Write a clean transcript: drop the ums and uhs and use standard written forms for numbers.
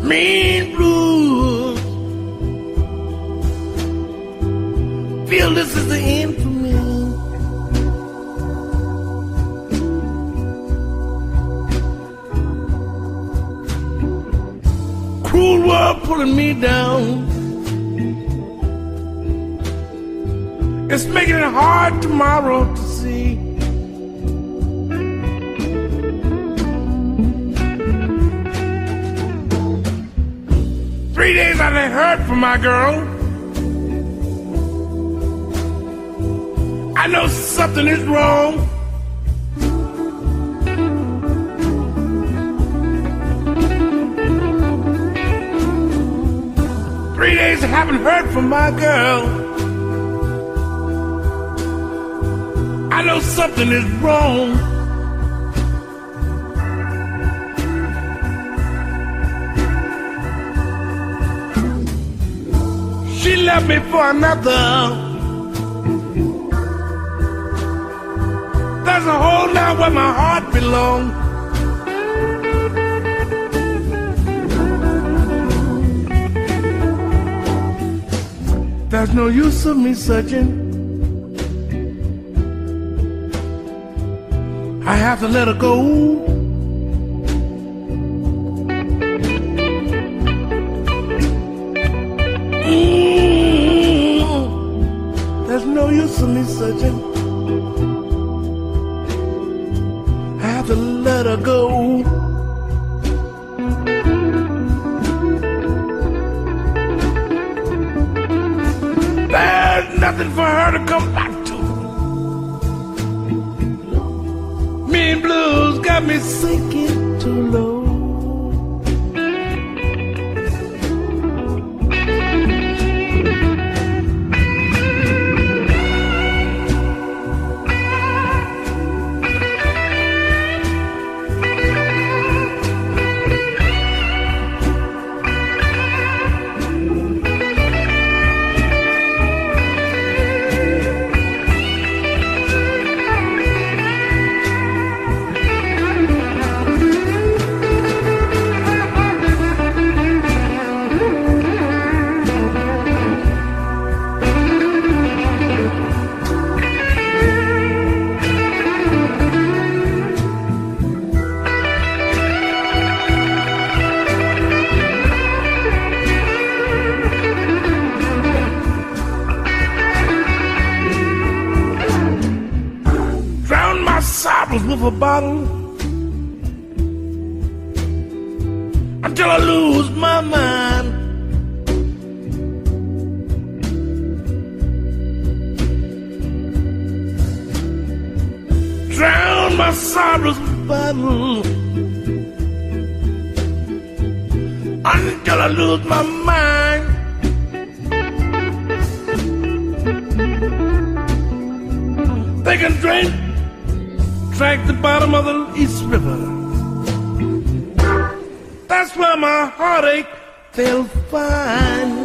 mean blues. Feel this is the end for me. Cruel world pulling me down. It's making it hard tomorrow to see. 3 days I ain't heard from my girl. I know something is wrong. Three days I haven't heard from my girl. I know something is wrong. She left me for another. There's a hole now where my heart belongs. There's no use of me searching. I have to let her go. There's no use of me searching. I have to let her go. There's nothing for her to come back to. Mean blues got me sinking too low. Sorrows with a bottle until I lose my mind. Drown my sorrows with a bottle until I lose my mind. They can drink the bottom of the East River. That's where my heartache they'll find.